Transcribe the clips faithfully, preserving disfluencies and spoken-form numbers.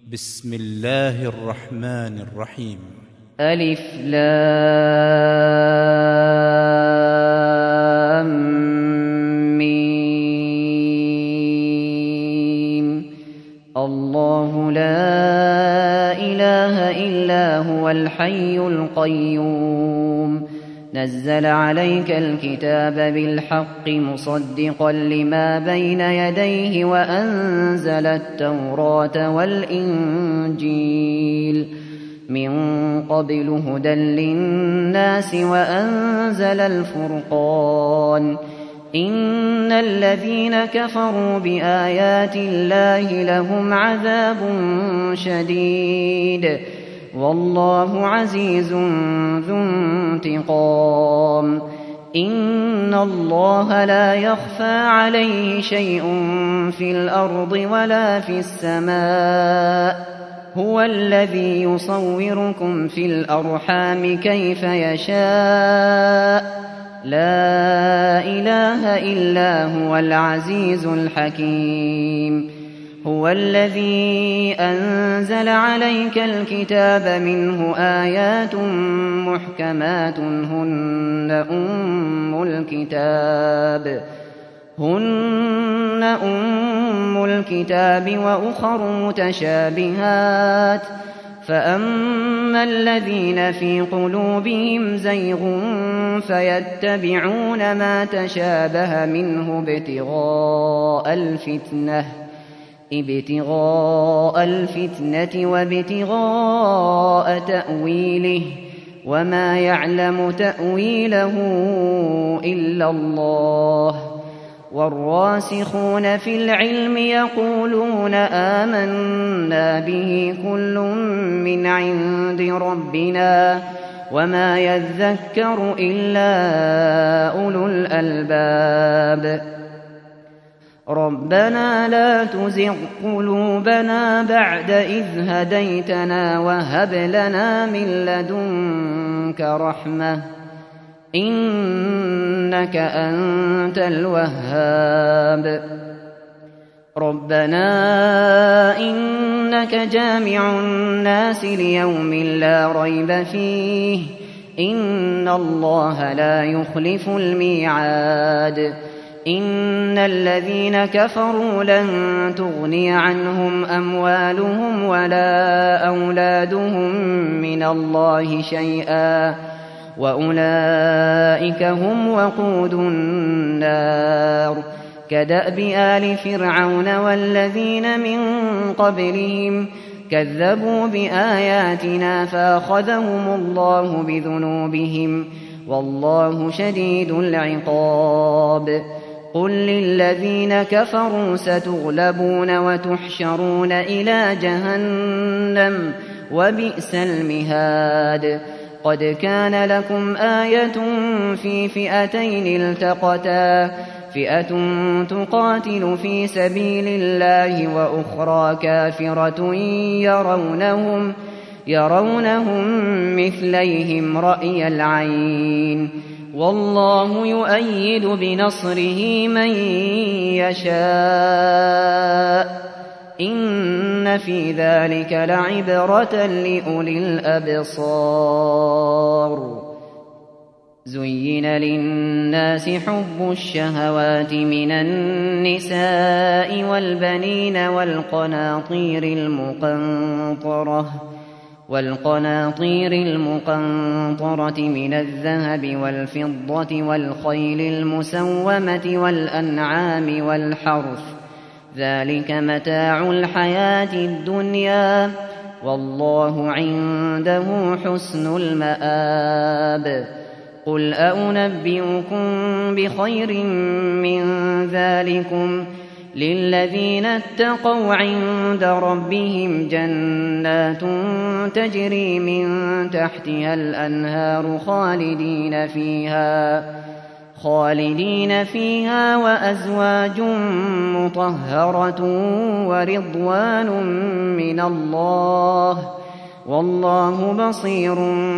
بسم الله الرحمن الرحيم. ألف لام ميم. الله لا إله إلا هو الحي القيوم نزل عليك الكتاب بالحق مصدقا لما بين يديه وأنزل التوراة والإنجيل من قبل هدى للناس وأنزل الفرقان إن الذين كفروا بآيات الله لهم عذاب شديد والله عزيز ذو انتقام إن الله لا يخفى عليه شيء في الأرض ولا في السماء هو الذي يصوركم في الأرحام كيف يشاء لا إله إلا هو العزيز الحكيم هو الذي أنزل عليك الكتاب منه آيات محكمات هن أم الكتاب هن أم الكتاب وأخر متشابهات فأما الذين في قلوبهم زيغ فيتبعون ما تشابه منه ابتغاء الفتنة ابتغاء الفتنة وابتغاء تأويله وما يعلم تأويله إلا الله والراسخون في العلم يقولون آمنا به كل من عند ربنا وما يذكر إلا أولو الألباب ربنا لا تزغ قلوبنا بعد إذ هديتنا وهب لنا من لدنك رحمة إنك أنت الوهاب ربنا إنك جامع الناس ليوم لا ريب فيه إن الله لا يخلف الميعاد إن الذين كفروا لن تغني عنهم أموالهم ولا أولادهم من الله شيئا وأولئك هم وقود النار كدأب آل فرعون والذين من قبلهم كذبوا بآياتنا فأخذهم الله بذنوبهم والله شديد العقاب قل للذين كفروا ستغلبون وتحشرون إلى جهنم وبئس المهاد قد كان لكم آية في فئتين التقتا فئة تقاتل في سبيل الله وأخرى كافرة يرونهم يرونهم مثليهم رأي العين والله يؤيد بنصره من يشاء إن في ذلك لعبرة لأولي الأبصار زين للناس حب الشهوات من النساء والبنين والقناطير المقنطرة والقناطير المقنطرة من الذهب والفضة والخيل المسومة والأنعام والحرث ذلك متاع الحياة الدنيا والله عنده حسن المآب قل أنبئكم بخير من ذلكم للذين اتقوا عند ربهم جنات تجري من تحتها الأنهار خالدين فيها خالدين فيها وأزواج مطهرة ورضوان من الله والله بصير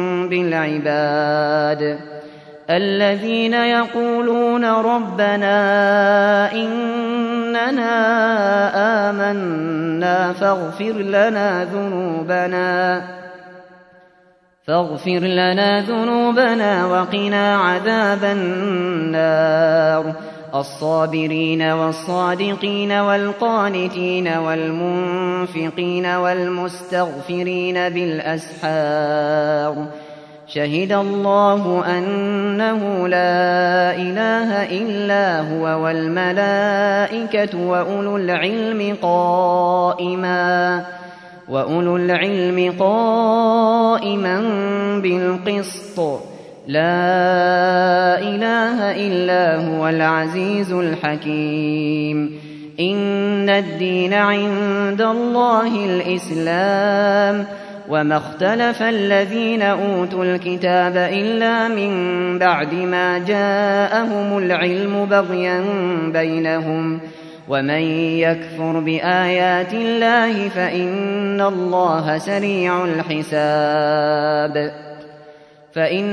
بالعباد الذين يقولون ربنا إن إننا آمنا فاغفر لنا ذنوبنا فاغفر لنا ذنوبنا وقنا عذاب النار الصابرين والصادقين والقانتين والمنفقين والمستغفرين بالأسحار شهد الله أنه لا إله إلا هو والملائكة وأولو العلم قائما وأولو العلم قائما بالقسط لا إله إلا هو العزيز الحكيم إن الدين عند الله الإسلام وما اختلف الذين أوتوا الكتاب إلا من بعد ما جاءهم العلم بغيا بينهم ومن يكفر بآيات الله فإن الله سريع الحساب فإن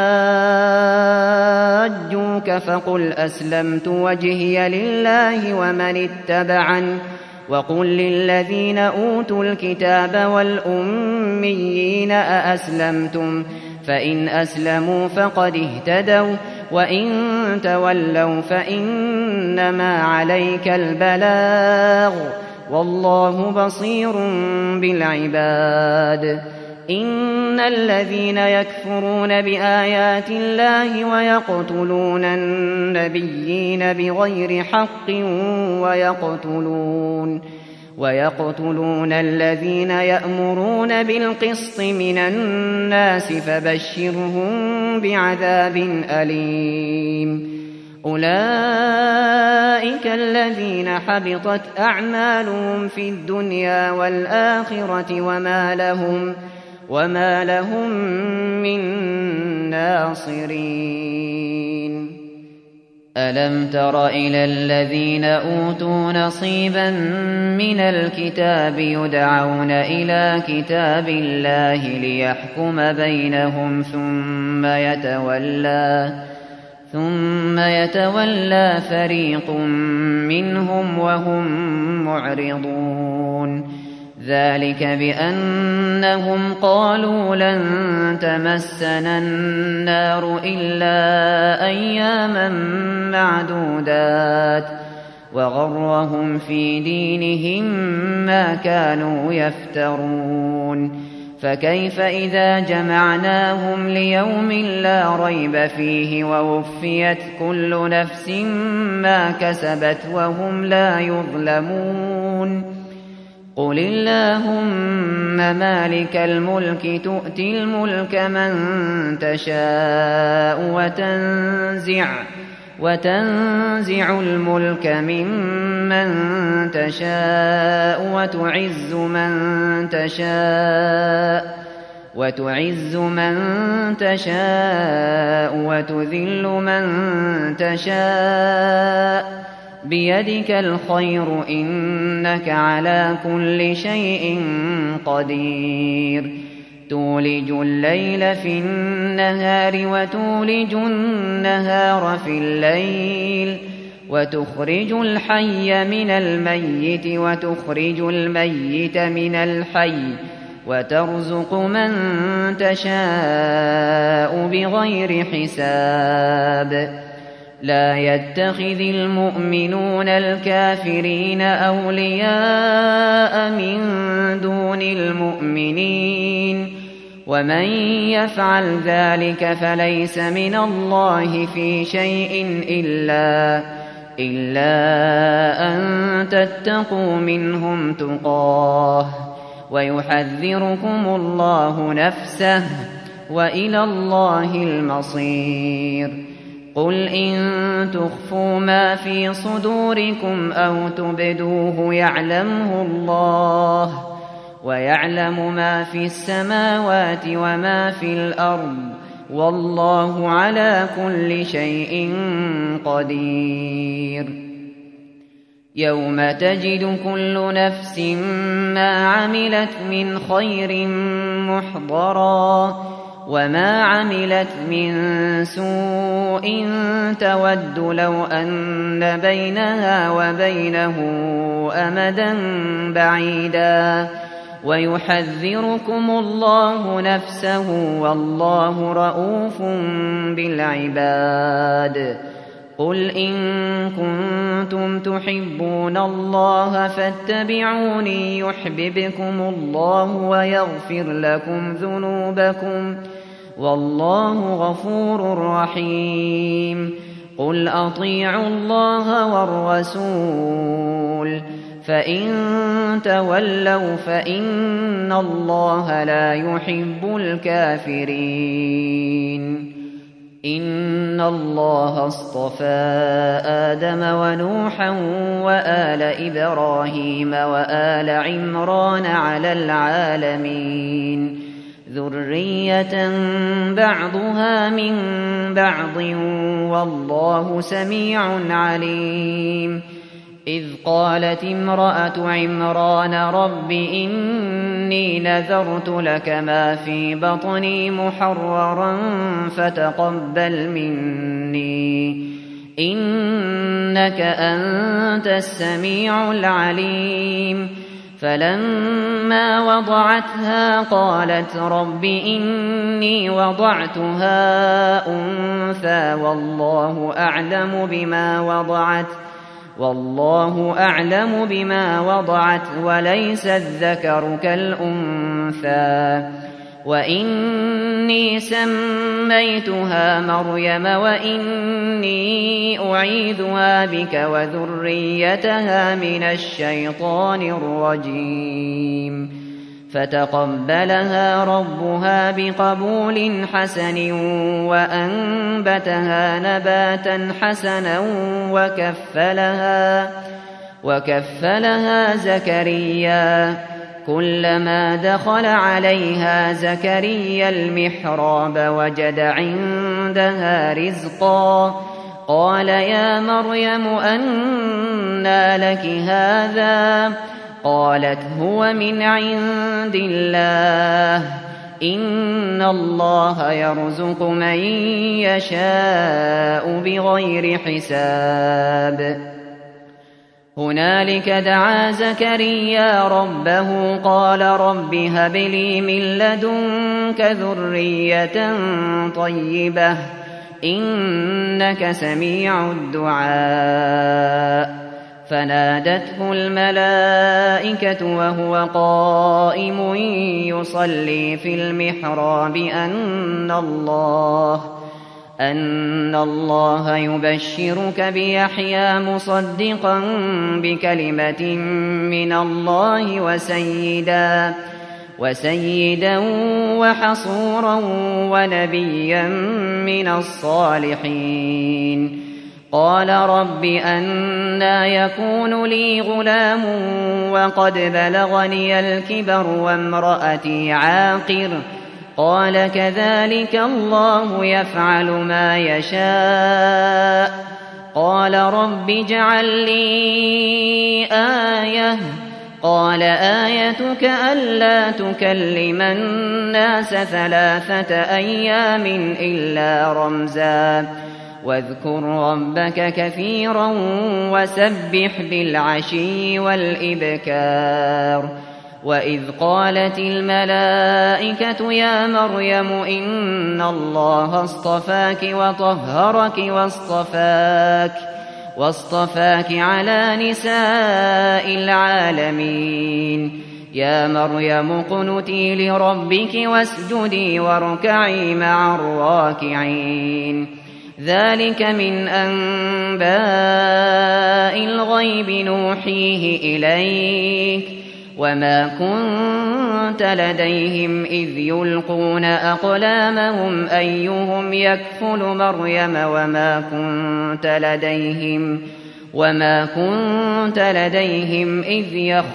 حاجوك فقل أسلمت وجهي لله ومن اتبعني وقل للذين أوتوا الكتاب والأميين أأسلمتم فإن أسلموا فقد اهتدوا وإن تولوا فإنما عليك البلاغ والله بصير بالعباد إن الذين يكفرون بآيات الله ويقتلون النبيين بغير حق ويقتلون ويقتلون الذين يأمرون بالقسط من الناس فبشرهم بعذاب أليم أولئك الذين حبطت أعمالهم في الدنيا والآخرة وما لهم وما لهم من ناصرين ألم تر إلى الذين أوتوا نصيبا من الكتاب يدعون إلى كتاب الله ليحكم بينهم ثم يتولى ثم يتولى فريق منهم وهم معرضون ذلك بأنهم قالوا لن تمسنا النار إلا أياما معدودات وغرهم في دينهم ما كانوا يفترون فكيف إذا جمعناهم ليوم لا ريب فيه ووفيت كل نفس ما كسبت وهم لا يظلمون قل اللهم مالك الملك تؤتي الملك من تشاء وتنزع وتنزع الملك ممن تشاء وتعز من تشاء وتعز من تشاء وتذل من تشاء بيدك الخير إنك على كل شيء قدير تولج الليل في النهار وتولج النهار في الليل وتخرج الحي من الميت وتخرج الميت من الحي وترزق من تشاء بغير حساب لا يتخذ المؤمنون الكافرين أولياء من دون المؤمنين ومن يفعل ذلك فليس من الله في شيء إلا إلا أن تتقوا منهم تقاه ويحذركم الله نفسه وإلى الله المصير قل إن تخفوا ما في صدوركم أو تبدوه يعلمه الله ويعلم ما في السماوات وما في الأرض والله على كل شيء قدير يوم تجد كل نفس ما عملت من خير محضرا وما عملت من سوء تود لو أن بينها وبينه أمدا بعيدا ويحذركم الله نفسه والله رءوف بالعباد قل إن كنتم تحبون الله فاتبعوني يحببكم الله ويغفر لكم ذنوبكم والله غفور رحيم قل أطيعوا الله والرسول فإن تولوا فإن الله لا يحب الكافرين إن الله اصطفى آدم ونوحا وآل إبراهيم وآل عمران على العالمين ذرية بعضها من بعض والله سميع عليم إذ قالت امرأة عمران رب إني نذرت لك ما في بطني محررا فتقبل مني إنك أنت السميع العليم فلما وضعتها قالت رب إني وضعتها أنثى والله أعلم بما وضعت والله أعلم بما وضعت وليس الذكر كالأنثى وإني سميتها مريم وإني أعيذها بك وذريتها من الشيطان الرجيم فتقبلها ربها بقبول حسن وأنبتها نباتا حسنا وكفلها وكفلها زكريا كلما دخل عليها زكريا المحراب وجد عندها رزقا قال يا مريم أنى لك هذا قالت هو من عند الله إن الله يرزق من يشاء بغير حساب هنالك دعا زكريا ربه قال رب هب لي من لدنك ذرية طيبة إنك سميع الدعاء فنادته الملائكة وهو قائم يصلي في المحراب أن الله أن الله يبشرك بيحيى مصدقا بكلمة من الله وسيدا وسيدا وحصورا ونبيا من الصالحين قال رب أنى يكون لي غلام وقد بلغني الكبر وامرأتي عاقر قال كذلك الله يفعل ما يشاء قال رب اجعل لي آية قال آيتك ألا تكلم الناس ثلاثة أيام إلا رمزا واذكر ربك كثيرا وسبح بالعشي والإبكار وإذ قالت الملائكة يا مريم إن الله اصطفاك وطهرك واصطفاك واصطفاك على نساء العالمين يا مريم اقنتي لربك واسجدي واركعي مع الراكعين ذلك من أنباء الغيب نوحيه إليك وما كنت لديهم إذ يلقون أقلامهم أيهم يكفل مريم وما كنت لديهم وما كنت لديهم إذ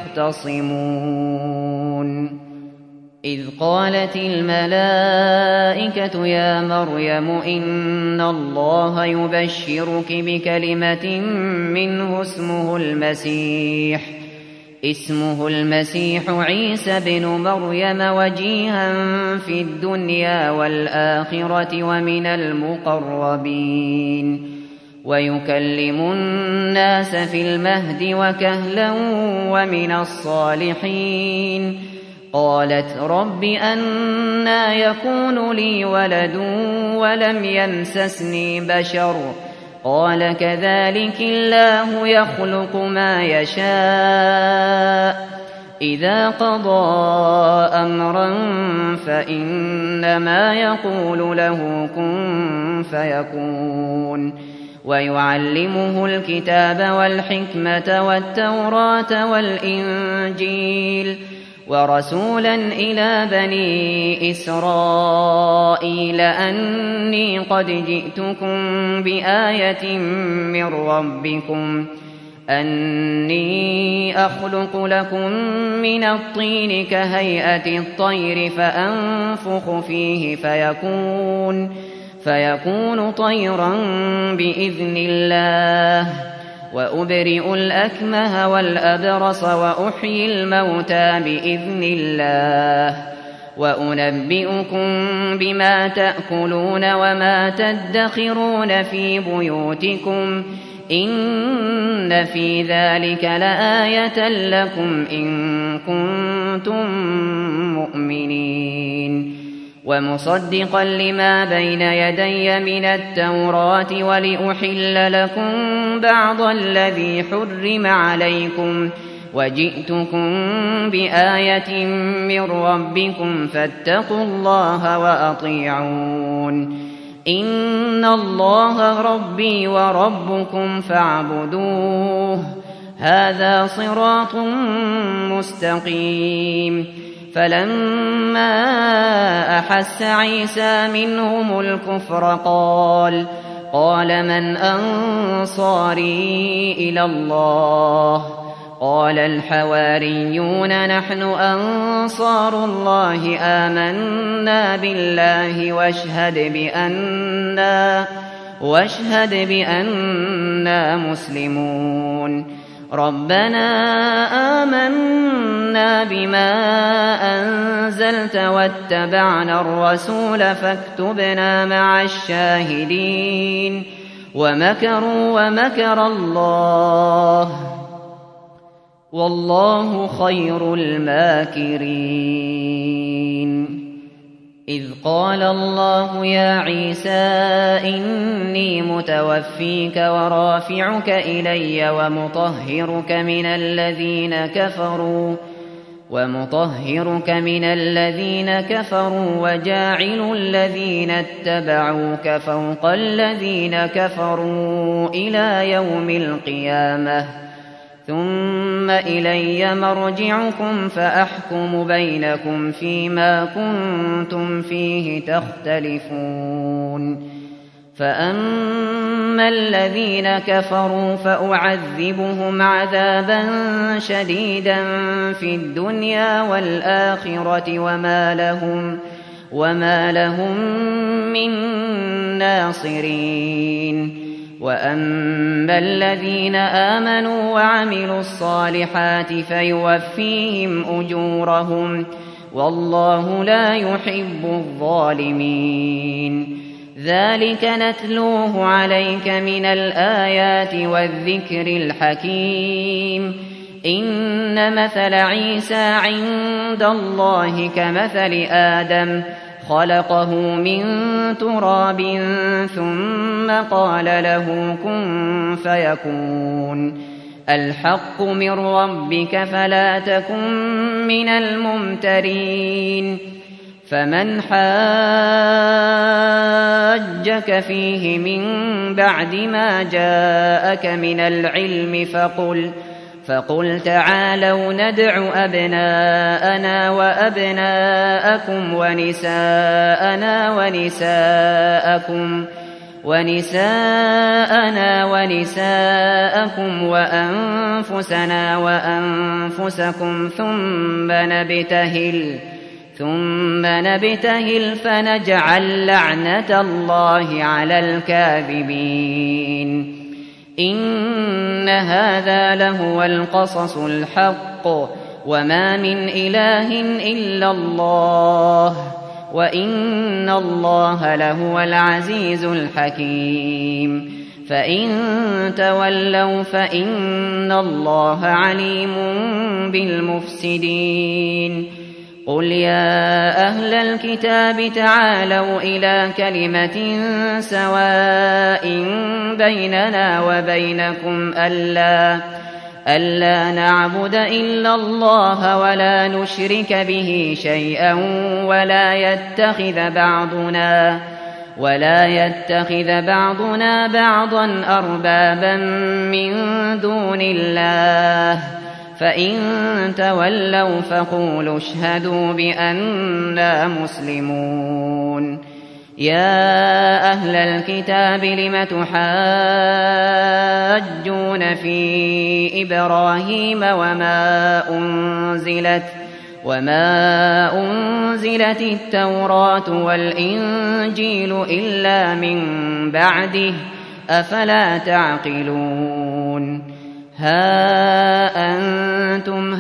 يختصمون إذ قالت الملائكة يا مريم إن الله يبشرك بكلمة منه اسمه المسيح اسمه المسيح عيسى بن مريم وجيها في الدنيا والآخرة ومن المقربين ويكلم الناس في المهد وكهلا ومن الصالحين. قالت رب أنى يكون لي ولد ولم يمسسني بشر قال كذلك الله يخلق ما يشاء إذا قضى أمرا فإنما يقول له كن فيكون. ويعلمه الكتاب والحكمة والتوراة والإنجيل ورسولا إلى بني إسرائيل أني قد جئتكم بآية من ربكم أني أخلق لكم من الطين كهيئة الطير فأنفخ فيه فيكون فيكون طيرا بإذن الله وأبرئ الأكمه والأبرص وأحيي الموتى بإذن الله وأنبئكم بما تأكلون وما تدخرون في بيوتكم إن في ذلك لآية لكم إن كنتم مؤمنين. ومصدقا لما بين يدي من التوراة ولأحل لكم بعض الذي حرم عليكم وجئتكم بآية من ربكم فاتقوا الله وأطيعون. إن الله ربي وربكم فاعبدوه هذا صراط مستقيم. فلما أحس عيسى منهم الكفر قال قال من أنصاري إلى الله قال الحواريون نحن أنصار الله آمنا بالله واشهد بأننا, واشهد بأننا مسلمون. ربنا آمنا بما أنزلت واتبعنا الرسول فاكتبنا مع الشاهدين. ومكروا ومكر الله والله خير الماكرين. إذ قال الله يا عيسى إني متوفيك ورافعك إلي ومطهرك من الذين كفروا ومطهرك من الذين كفروا وجاعل الذين اتبعوك فوق الذين كفروا إلى يوم القيامة ثم إلي مرجعكم فأحكم بينكم فيما كنتم فيه تختلفون. فأما الذين كفروا فأعذبهم عذابا شديدا في الدنيا والآخرة وما لهم, وما لهم من ناصرين. وأما الذين آمنوا وعملوا الصالحات فيوفيهم أجورهم والله لا يحب الظالمين. ذلك نتلوه عليك من الآيات والذكر الحكيم. إن مثل عيسى عند الله كمثل آدم خلقه من تراب ثم قال له كن فيكون. الحق من ربك فلا تكن من الممترين. فمن حاجك فيه من بعد ما جاءك من العلم فقل فقل تعالوا ندع أبناءنا وأبناءكم ونساءنا ونساءكم ونساءنا ونساءكم وأنفسنا وأنفسكم ثم نبتهل ثم نبتهل فنجعل لعنة الله على الكاذبين. إن هذا لهو القصص الحق وما من إله إلا الله وإن الله لهو العزيز الحكيم فإن تولوا فإن الله عليم بالمفسدين قل يا أهل الكتاب تعالوا إلى كلمة سواء بيننا وبينكم ألا ألا نعبد إلا الله ولا نشرك به شيئا ولا يتخذ بعضنا ولا يتخذ بعضنا بعضا أربابا من دون الله فإن تولوا فقولوا اشهدوا بأننا مسلمون يا أهل الكتاب لم تحاجون في إبراهيم وما أنزلت وما أنزلت التوراة والإنجيل إلا من بعده أفلا تعقلون ها أنتم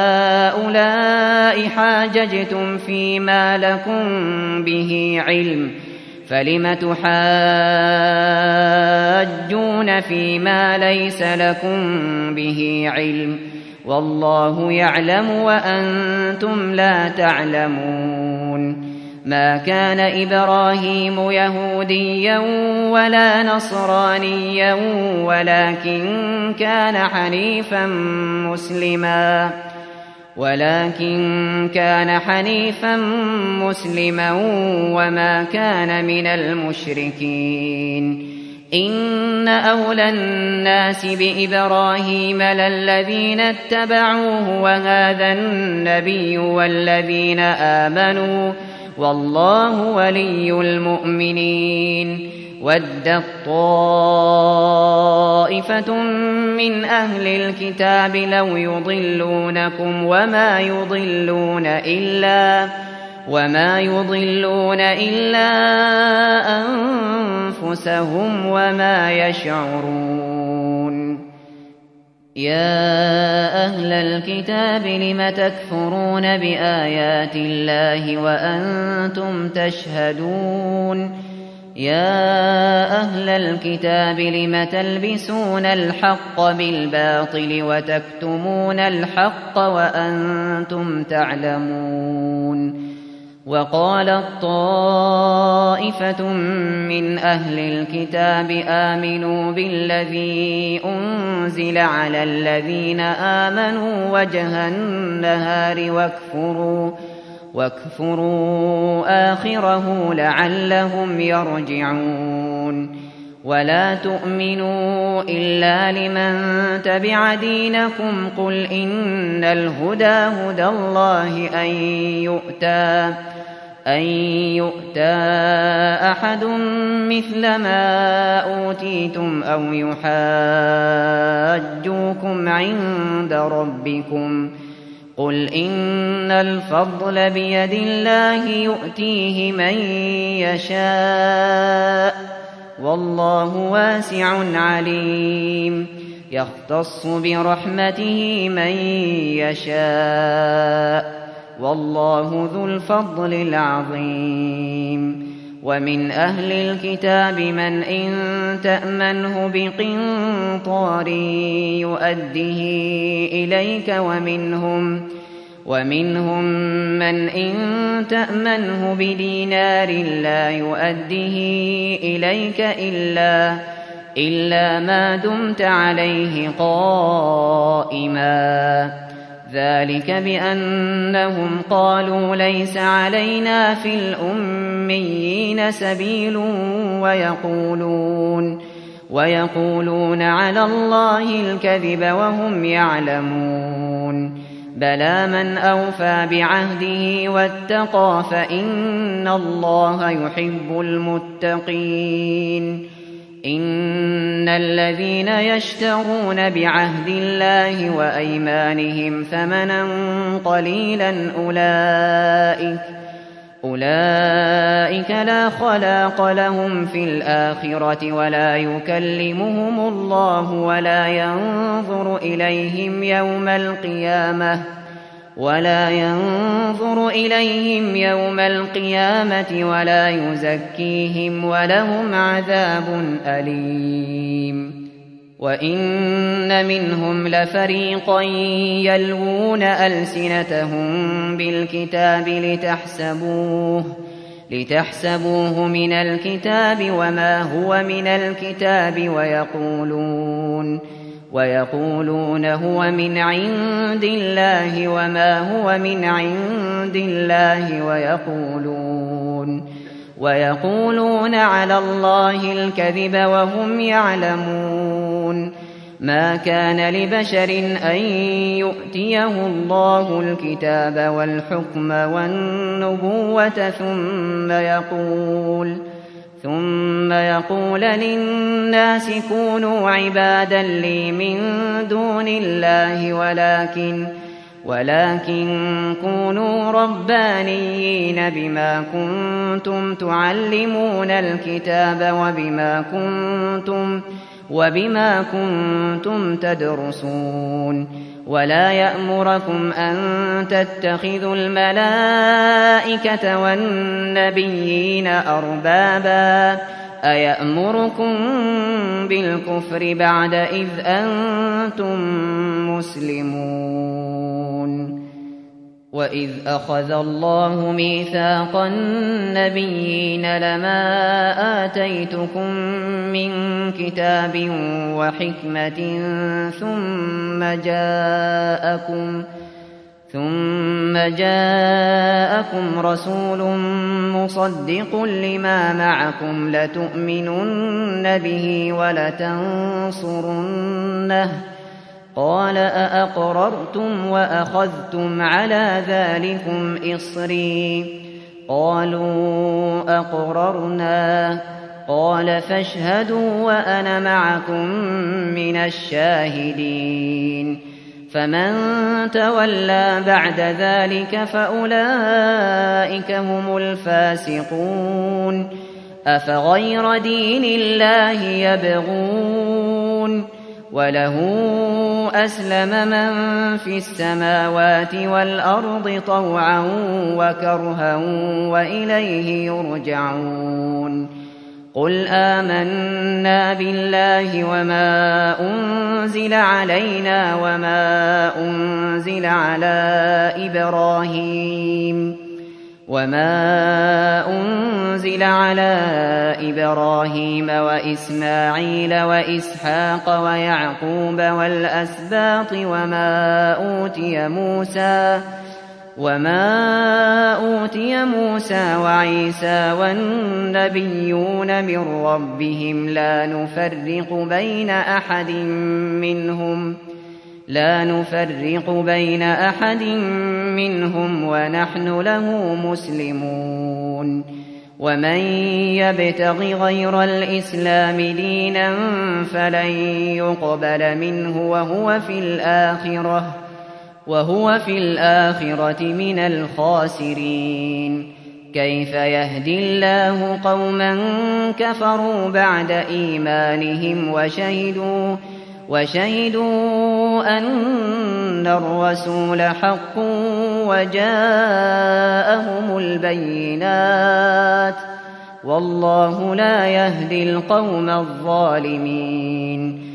هؤلاء حاججتم فيما لكم به علم فلم تحاجون فيما ليس لكم به علم والله يعلم وأنتم لا تعلمون ما كان إبراهيم يهوديا ولا نصرانيا ولكن كان حنيفا مسلما ولكن كان حنيفا مسلما وما كان من المشركين إن أولى الناس بإبراهيم للذين اتبعوه وهذا النبي والذين آمنوا والله ولي المؤمنين ودت طائفة من أهل الكتاب لو يضلونكم وما يضلون إلا وما يضلون إلا أنفسهم وما يشعرون يا أهل الكتاب لم تكفرون بآيات الله وأنتم تشهدون يا أهل الكتاب لم تلبسون الحق بالباطل وتكتمون الحق وأنتم تعلمون وقالت طائفة من أهل الكتاب آمنوا بالذي أنزل على الذين آمنوا وجه النهار واكفروا واكفروا آخره لعلهم يرجعون ولا تؤمنوا إلا لمن تبع دينكم قل إن الهدى هدى الله أن يؤتى أن يؤتى أحد مثل ما أوتيتم أو يحاجوكم عند ربكم قل إن الفضل بيد الله يؤتيه من يشاء والله واسع عليم يختص برحمته من يشاء والله ذو الفضل العظيم ومن أهل الكتاب من إن تأمنه بقنطار يؤده إليك ومنهم ومنهم من إن تأمنه بدينار لا يؤده إليك إلا إلا ما دمت عليه قائما ذلك بأنهم قالوا ليس علينا في الأميين سبيل ويقولون ويقولون على الله الكذب وهم يعلمون بلى من أوفى بعهده واتقى فإن الله يحب المتقين إن الذين يشترون بعهد الله وأيمانهم ثمنا قليلا أولئك أولئك لا خلاق لهم في الآخرة ولا يكلمهم الله ولا ينظر إليهم يوم القيامة ولا ينظر إليهم يوم القيامة ولا يزكيهم ولهم عذاب أليم. وإن منهم لفريقا يلوون ألسنتهم بالكتاب لتحسبوه لتحسبوه من الكتاب وما هو من الكتاب ويقولون ويقولون هو من عند الله وما هو من عند الله ويقولون ويقولون على الله الكذب وهم يعلمون. ما كان لبشر أن يؤتيه الله الكتاب والحكم والنبوة ثم يقول ثم يقول للناس كونوا عبادا لي من دون الله ولكن ولكن كونوا ربانيين بما كنتم تعلمون الكتاب وبما كنتم وبما كنتم تدرسون. ولا يأمركم أن تتخذوا الملائكة والنبيين أربابا أيأمركم بالكفر بعد إذ أنتم مسلمون. وإذ أخذ الله ميثاق النبيين لما آتيتكم من كتاب وحكمة ثم جاءكم ثم جاءكم رسول مصدق لما معكم لتؤمنن به ولتنصرنه قال أأقررتم وأخذتم على ذلكم إصري قالوا أقررنا قال فاشهدوا وأنا معكم من الشاهدين. فمن تولى بعد ذلك فأولئك هم الفاسقون. أفغير دين الله يبغون وله أسلم من في السماوات والأرض طوعا وكرها وإليه يرجعون. قل آمنا بالله وما أنزل علينا وما أنزل على إبراهيم وما أنزل على إبراهيم وإسماعيل وإسحاق ويعقوب والأسباط وما أوتي موسى وما أوتي موسى وعيسى والنبيون من ربهم لا نفرق بين أحد منهم لا نفرق بين أحد منهم ونحن له مسلمون. ومن يبتغ غير الإسلام دينا فلن يقبل منه وهو في الآخرة وهو في الآخرة من الخاسرين. كيف يهدي الله قوما كفروا بعد إيمانهم وشهدوا وشهدوا أن الرسول حق وجاءهم البينات والله لا يهدي القوم الظالمين.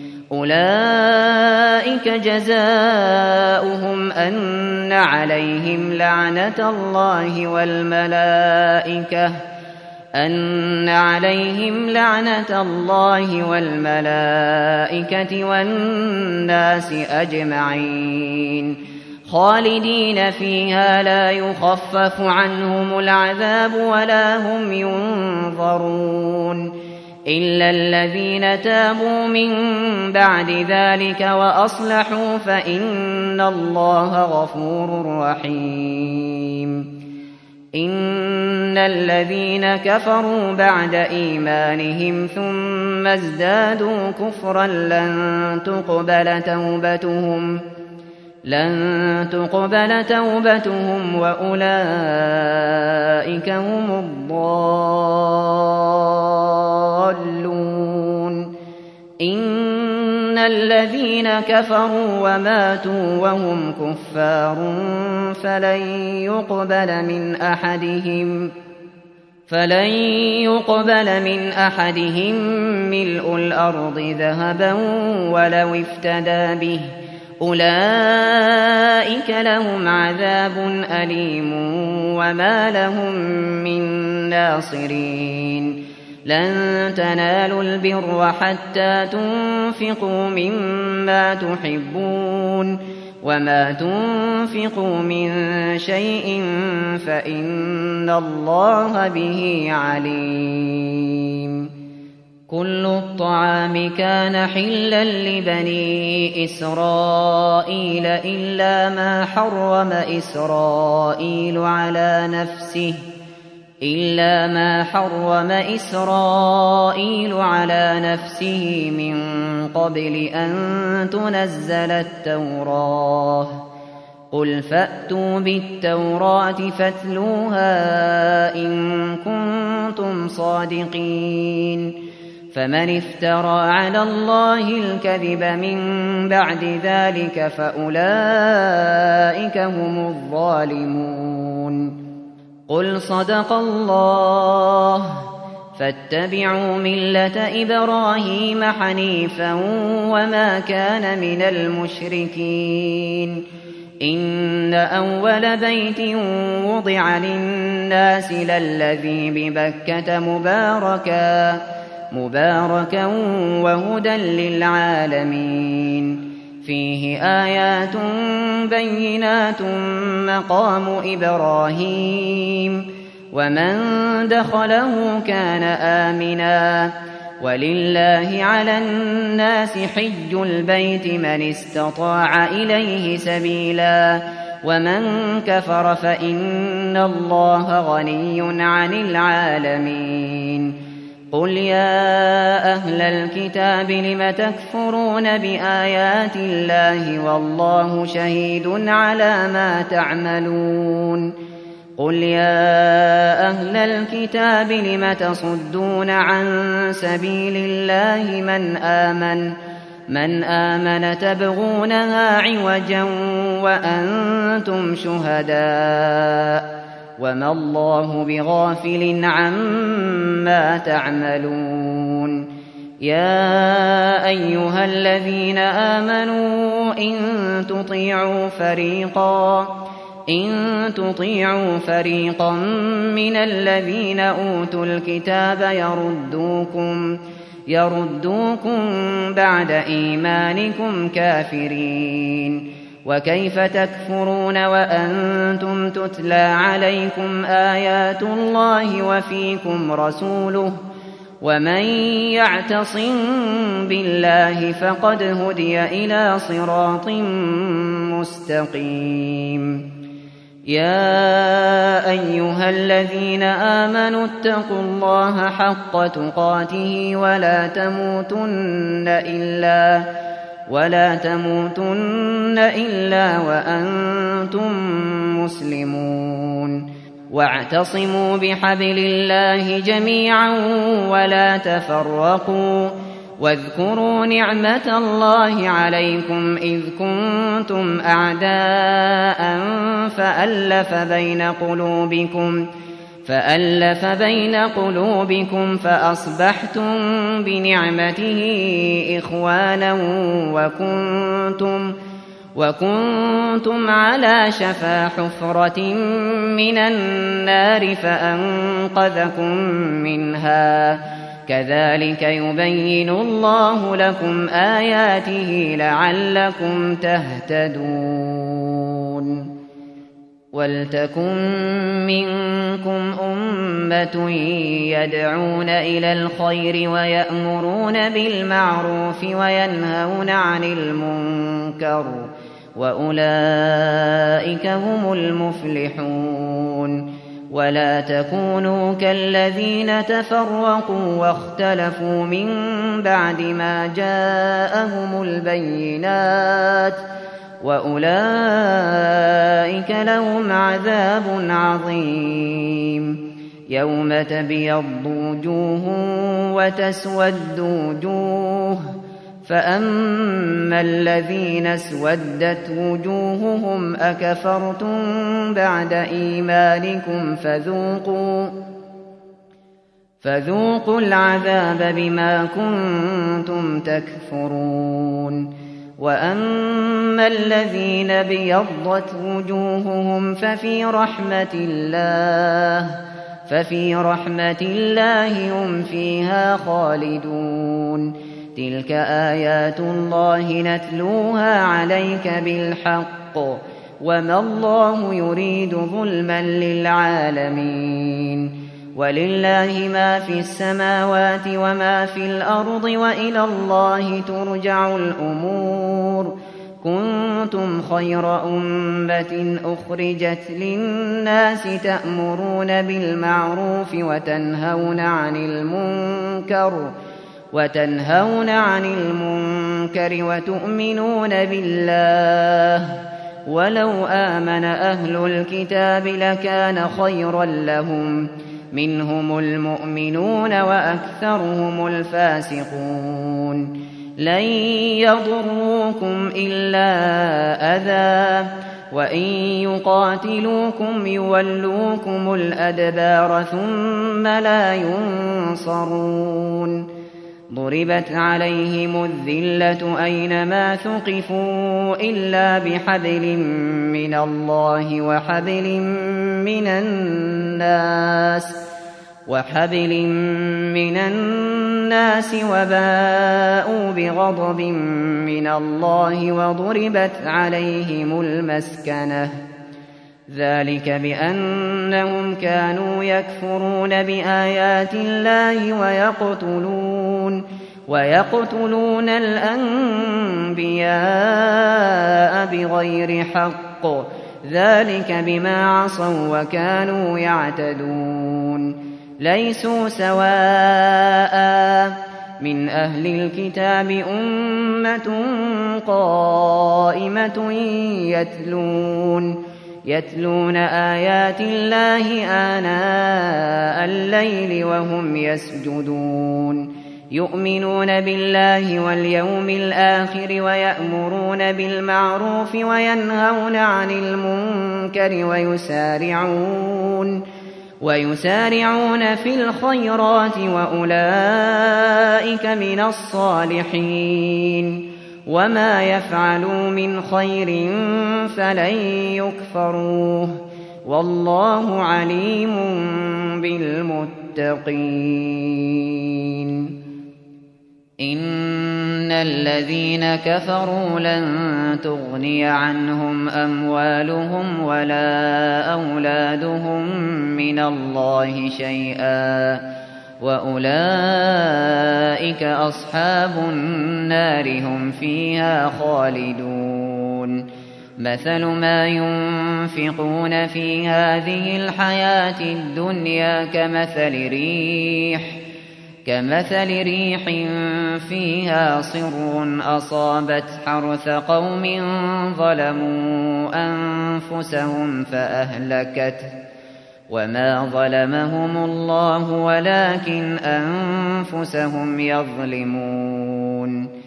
أولئك جزاؤهم أن عليهم لعنة الله والملائكة أن عليهم لعنة الله والملائكة والناس أجمعين خالدين فيها لا يخفف عنهم العذاب ولا هم ينظرون إلا الذين تابوا من بعد ذلك وأصلحوا فإن الله غفور رحيم. إن الذين كفروا بعد إيمانهم ثم ازدادوا كفرا لن تقبل توبتهم لن تقبل توبتهم وأولئك هم الضالون. إن الذين كفروا وماتوا وهم كفار فلن يقبل من أحدهم فلن يقبل من أحدهم ملء الأرض ذهبا ولو افتدى به، أولئك لهم عذاب أليم وما لهم من ناصرين. لن تنالوا البر حتى تنفقوا مما تحبون، وما تنفقوا من شيء فإن الله به عليم. كل الطعام كان حلا لبني إسرائيل إلا ما حرم إسرائيل على نفسه إلا ما حرم إسرائيل على نفسه من قبل أن تنزل التوراة. قل فأتوا بالتوراة فاتلوها إن كنتم صادقين. فمن افترى على الله الكذب من بعد ذلك فأولئك هم الظالمون. قل صدق الله، فاتبعوا ملة إبراهيم حنيفا وما كان من المشركين. إن أول بيت وضع للناس للذي ببكة مباركا مباركا وهدى للعالمين. فيه آيات بينات مقام إبراهيم ومن دخله كان آمنا. ولله على الناس حج البيت من استطاع إليه سبيلا ومن كفر فإن الله غني عن العالمين. قل يا أهل الكتاب لم تكفرون بآيات الله والله شهيد على ما تعملون. قل يا أهل الكتاب لم تصدون عن سبيل الله من آمن من آمن تبغونها عوجا وأنتم شهداء وما الله بغافل عما تعملون. يا أيها الذين آمنوا إن تطيعوا فريقا إن تطيعوا فريقا من الذين أوتوا الكتاب يردوكم يردوكم بعد إيمانكم كافرين. وكيف تكفرون وأنتم تتلى عليكم آيات الله وفيكم رسوله ومن يعتصم بالله فقد هدي إلى صراط مستقيم. يا أيها الذين آمنوا اتقوا الله حق تقاته ولا تموتن إلا ولا تموتن إلا وأنتم مسلمون. واعتصموا بحبل الله جميعا ولا تفرقوا. واذكروا نعمة الله عليكم إذ كنتم أعداء فألف بين قلوبكم فألف بين قلوبكم فأصبحتم بنعمته إخوانا وكنتم وكنتم على شفا حفرة من النار فأنقذكم منها. كذلك يبين الله لكم آياته لعلكم تهتدون. ولتكن منكم أمة يدعون إلى الخير ويأمرون بالمعروف وينهون عن المنكر وأولئك هم المفلحون. ولا تكونوا كالذين تفرقوا واختلفوا من بعد ما جاءهم البينات وأولئك لهم عذاب عظيم. يوم تبيض وجوه وتسود وجوه، فأما الذين اسودت وجوههم أكفرتم بعد إيمانكم فذوقوا فذوقوا العذاب بما كنتم تكفرون. وأما الذين ابيضت وجوههم ففي رحمة الله ففي رحمة الله هم فيها خالدون. تلك آيات الله نتلوها عليك بالحق، وما الله يريد ظلما للعالمين. ولله ما في السماوات وما في الأرض، وإلى الله ترجع الأمور. كنتم خير أمة أخرجت للناس تأمرون بالمعروف وتنهون عن المنكر وتنهون عن المنكر وتؤمنون بالله. ولو آمن أهل الكتاب لكان خيرا لهم، منهم المؤمنون وأكثرهم الفاسقون. لن يضروكم إلا أذى، وإن يقاتلوكم يولوكم الأدبار ثم لا ينصرون. ضربت عليهم الذلة أينما ثقفوا إلا بحبل من الله وحبل من الناس وحبل من الناس وباءوا بغضب من الله وضربت عليهم المسكنة. ذلك بأنهم كانوا يكفرون بآيات الله ويقتلون ويقتلون الأنبياء بغير حق. ذلك بما عصوا وكانوا يعتدون. ليسوا سواء، من أهل الكتاب أمة قائمة يتلون يتلون آيات الله آناء الليل وهم يسجدون. يؤمنون بالله واليوم الآخر ويأمرون بالمعروف وينهون عن المنكر ويسارعون ويسارعون في الخيرات وأولئك من الصالحين. وما يفعلوا من خير فلن يكفروه، والله عليم بالمتقين. إن الذين كفروا لن تغني عنهم أموالهم ولا أولادهم من الله شيئا، وأولئك أصحاب النار هم فيها خالدون. مثل ما ينفقون في هذه الحياة الدنيا كمثل ريح كمثل ريح فيها صر أصابت حرث قوم ظلموا أنفسهم فأهلكته، وما ظلمهم الله ولكن أنفسهم يظلمون.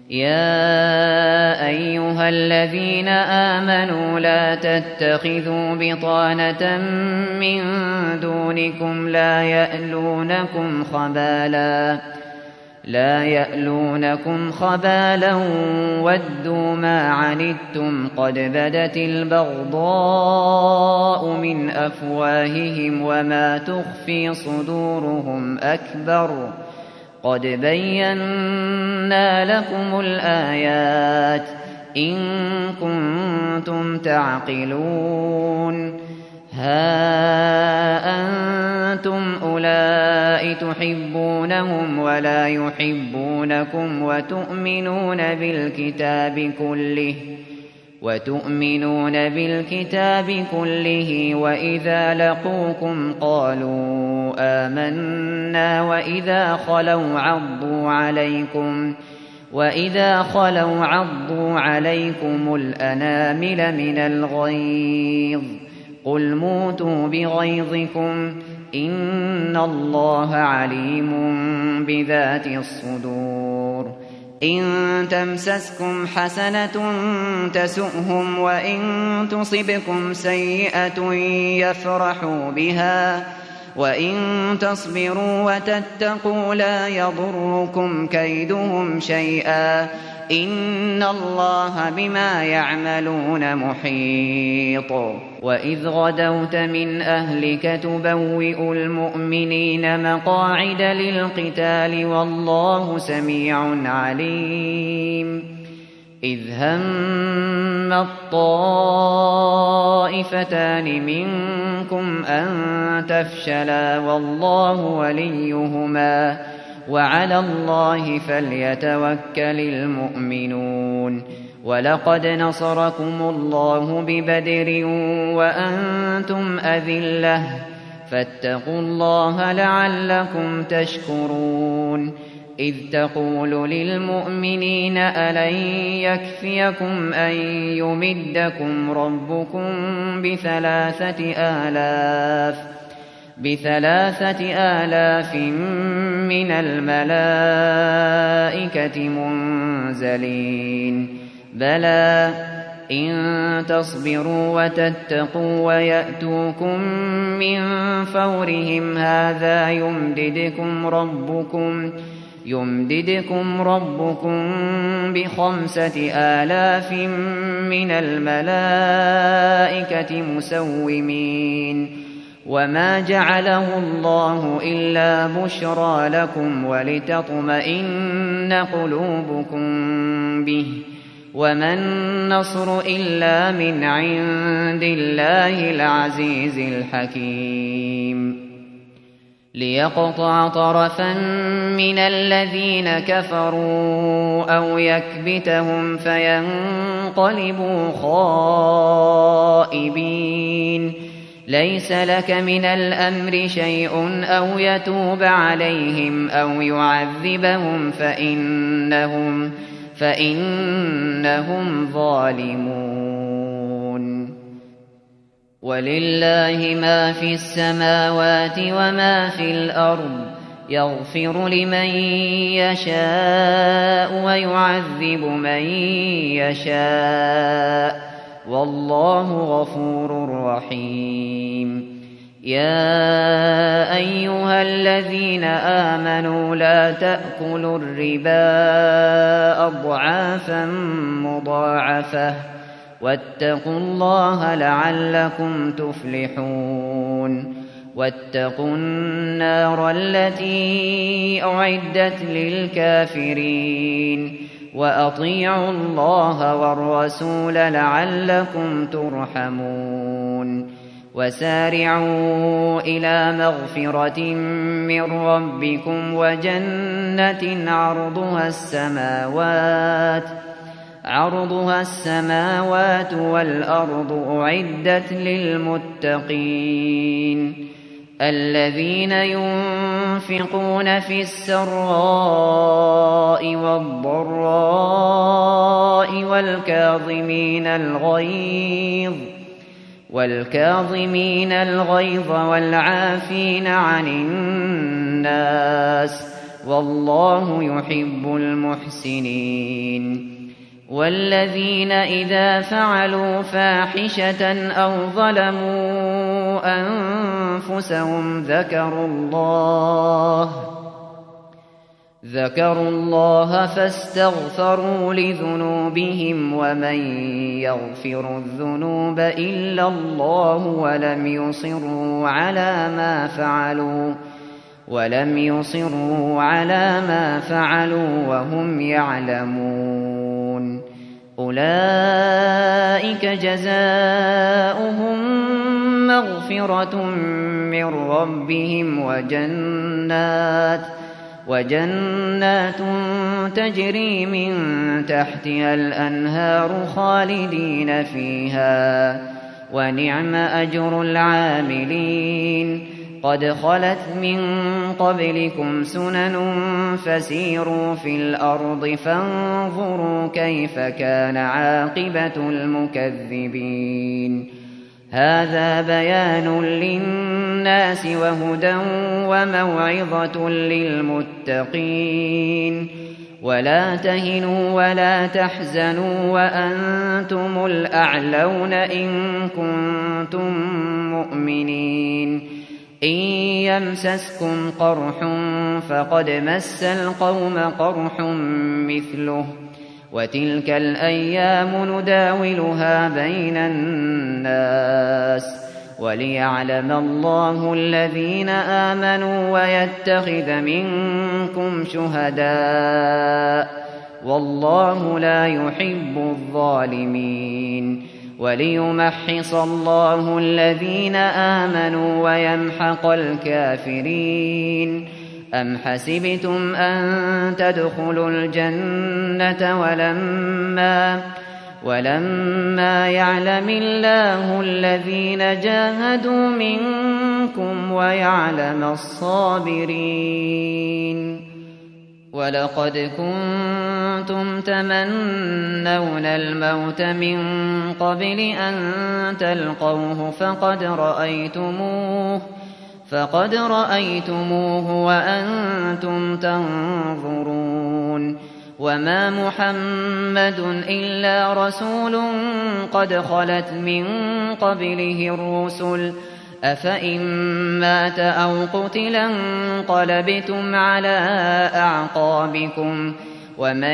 يا أيها الذين آمنوا لا تتخذوا بطانة من دونكم لا يألونكم خبالا لا يألونكم خبالا ودوا ما عنتم قد بدت البغضاء من أفواههم وما تخفي صدورهم أكبر. قد بينا لكم الآيات إن كنتم تعقلون. ها أنتم أولئك تحبونهم ولا يحبونكم وتؤمنون بالكتاب كله وتؤمنون بالكتاب كله وإذا لقوكم قالوا آمنا وإذا خلوا عضوا عليكم وإذا خلوا عضوا عليكم الأنامل من الغيظ قل موتوا بغيظكم إن الله عليم بذات الصدور إن تمسسكم حسنة تسؤهم وإن تصبكم سيئة يفرحوا بها وإن تصبروا وتتقوا لا يضركم كيدهم شيئا إن الله بما يعملون محيط وإذ غدوت من أهلك تبوئ المؤمنين مقاعد للقتال والله سميع عليم إذ هم الطائفتان منكم أن تفشلا والله وليهما وعلى الله فليتوكل المؤمنون ولقد نصركم الله ببدر وأنتم أذلة فاتقوا الله لعلكم تشكرون إذ تقول للمؤمنين ألن يكفيكم أن يمدكم ربكم بثلاثة آلاف بثلاثة آلاف من الملائكة منزلين بلى إن تصبروا وتتقوا ويأتوكم من فورهم هذا يمددكم ربكم يمددكم ربكم بخمسة آلاف من الملائكة مسومين وما جعله الله إلا بشرى لكم ولتطمئن قلوبكم به وما النصر إلا من عند الله العزيز الحكيم ليقطع طرفا من الذين كفروا أو يكبتهم فينقلبوا خائبين ليس لك من الأمر شيء أو يتوب عليهم أو يعذبهم فإنهم فإنهم ظالمون ولله ما في السماوات وما في الأرض يغفر لمن يشاء ويعذب من يشاء والله غفور رحيم يا أيها الذين آمنوا لا تأكلوا الربا أضعافا مضاعفة واتقوا الله لعلكم تفلحون واتقوا النار التي أعدت للكافرين وأطيعوا الله والرسول لعلكم ترحمون وسارعوا إلى مغفرة من ربكم وجنة عرضها السماوات عرضها السماوات والأرض أعدت للمتقين الذين ينفقون في السراء والضراء والكاظمين الغيظ والكاظمين الغيظ والعافين عن الناس والله يحب المحسنين والذين إذا فعلوا فاحشة أو ظلموا أنفسهم ذكروا الله ذكروا الله فاستغفروا لذنوبهم ومن يغفر الذنوب إلا الله ولم يصروا على ما فعلوا ولم يصروا على ما فعلوا وهم يعلمون أولئك جزاؤهم مغفرة من ربهم وجنات وجنات تجري من تحتها الأنهار خالدين فيها ونعم أجر العاملين قد خلت من قبلكم سنن فسيروا في الأرض فانظروا كيف كان عاقبة المكذبين هذا بيان للناس وهدى وموعظة للمتقين ولا تهنوا ولا تحزنوا وأنتم الأعلون إن كنتم مؤمنين إن يمسسكم قرح فقد مس القوم قرح مثله وتلك الأيام نداولها بين الناس وليعلم الله الذين آمنوا ويتخذ منكم شهداء والله لا يحب الظالمين وليمحص الله الذين آمنوا ويمحق الكافرين أم حسبتم أن تدخلوا الجنة ولما ولما يعلم الله الذين جاهدوا منكم ويعلم الصابرين ولقد كنتم تمنون الموت من قبل أن تلقوه فقد رأيتموه فقد رأيتموه وأنتم تنظرون وما محمد إلا رسول قد خلت من قبله الرسل أفإن مات أو قتلا انقلبتم على أعقابكم ومن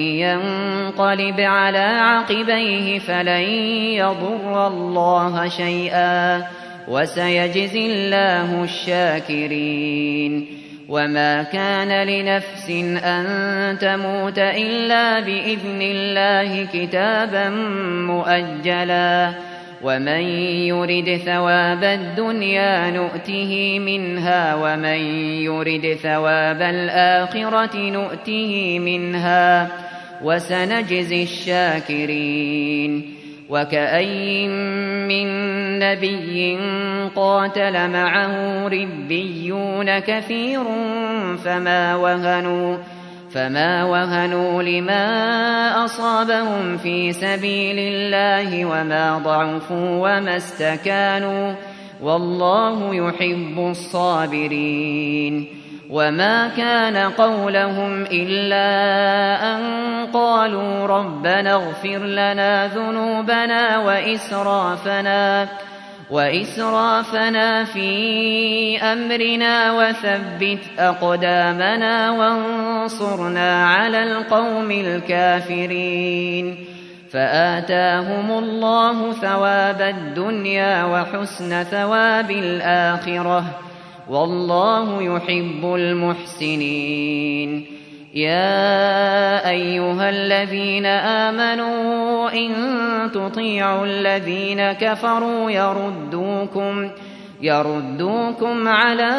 ينقلب على عقبيه فلن يضر الله شيئا وسيجزي الله الشاكرين وما كان لنفس أن تموت إلا بإذن الله كتابا مؤجلا ومن يرد ثواب الدنيا نؤته منها ومن يرد ثواب الآخرة نؤته منها وسنجزي الشاكرين وكأين من نبي قاتل معه ربيون كثير فما وهنوا فما وهنوا لما أصابهم في سبيل الله وما ضعفوا وما استكانوا والله يحب الصابرين وما كان قولهم إلا أن قالوا ربنا اغفر لنا ذنوبنا وإسرافنا وإسرافنا في أمرنا وثبت أقدامنا وانصرنا على القوم الكافرين فآتاهم الله ثواب الدنيا وحسن ثواب الآخرة والله يحب المحسنين يا أيها الذين آمنوا إن تطيعوا الذين كفروا يردوكم يردوكم على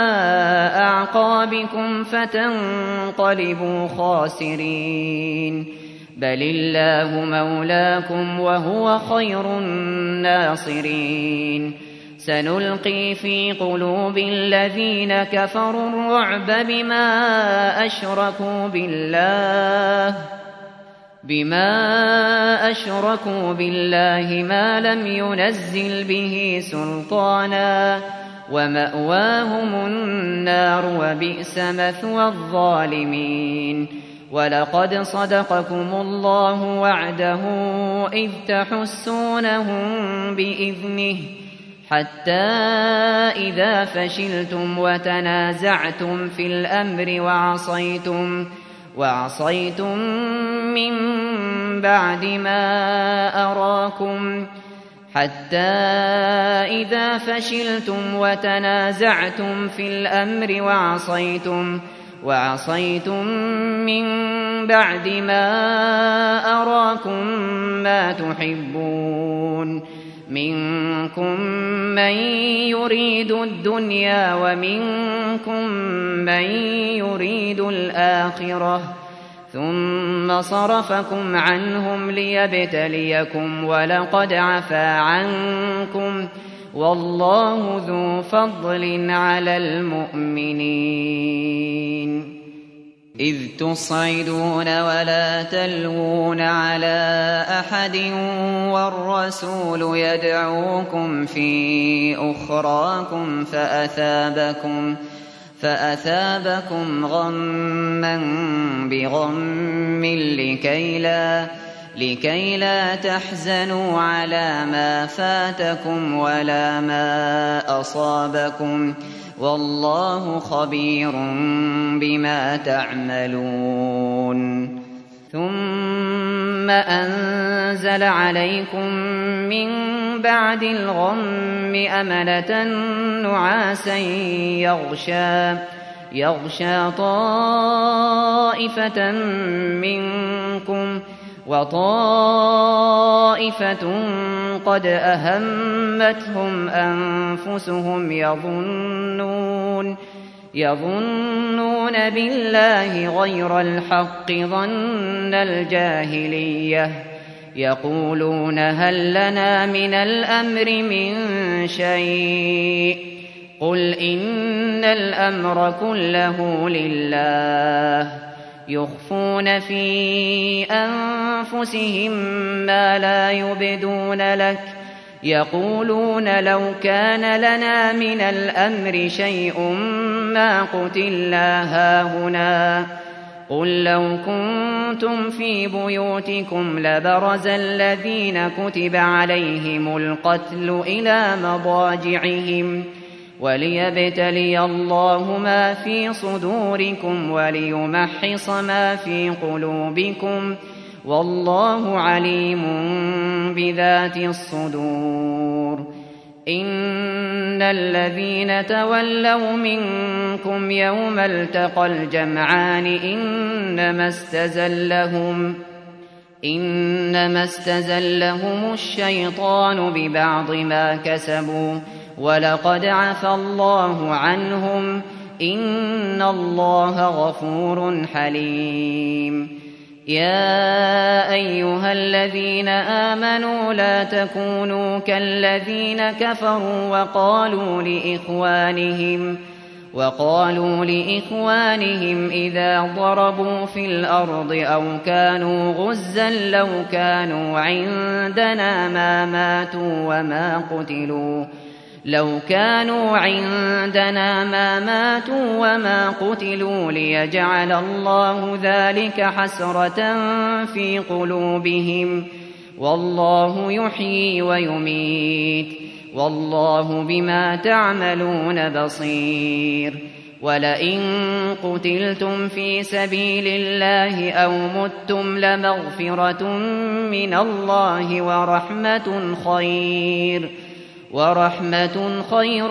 أعقابكم فتنقلبوا خاسرين بل الله مولاكم وهو خير الناصرين سنلقي في قلوب الذين كفروا الرعب بما أشركوا بالله بما أشركوا بالله ما لم ينزل به سلطانا ومأواهم النار وبئس مثوى الظالمين ولقد صدقكم الله وعده إذ تحسونهم بإذنه حتى إذا فشلتم وتنازعتم في الأمر وعصيتم وعصيتم من بعد ما أراكم حتى إذا فشلتم وتنازعتم في الأمر وعصيتم وعصيتم من بعد ما أراكم ما تحبون منكم من يريد الدنيا ومنكم من يريد الآخرة ثم صرفكم عنهم ليبتليكم ولقد عفا عنكم والله ذو فضل على المؤمنين. إذ تصعدون ولا تلوون على أحد والرسول يدعوكم في أخراكم فأثابكم فأثابكم غما بغم لكي لا لكي لا تحزنوا على ما فاتكم ولا ما أصابكم والله خبير بما تعملون. ثم أنزل عليكم من بعد الغم أمنة نعاسا يغشى يغشى طائفة منكم وطائفة قد أهمتهم أنفسهم يظنون يظنون بالله غير الحق ظن الجاهلية يقولون هل لنا من الأمر من شيء قل إن الأمر كله لله يخفون في أنفسهم ما لا يبدون لك يقولون لو كان لنا من الأمر شيء ما قتلنا هاهنا قل لو كنتم في بيوتكم لبرز الذين كتب عليهم القتل إلى مضاجعهم وليبتلي الله ما في صدوركم وليمحص ما في قلوبكم والله عليم بذات الصدور. إن الذين تولوا منكم يوم التقى الجمعان إنما استزلهم إنما استزلهم الشيطان ببعض ما كسبوا ولقد عفى الله عنهم إن الله غفور حليم. يا أيها الذين آمنوا لا تكونوا كالذين كفروا وقالوا لإخوانهم وقالوا لإخوانهم إذا ضربوا في الأرض أو كانوا غزا لو كانوا عندنا ما ماتوا وما قتلوا لو كانوا عندنا ما ماتوا وما قتلوا ليجعل الله ذلك حسرة في قلوبهم والله يحيي ويميت والله بما تعملون بصير. ولئن قتلتم في سبيل الله أو متم لمغفرة من الله ورحمة خير ورحمة خير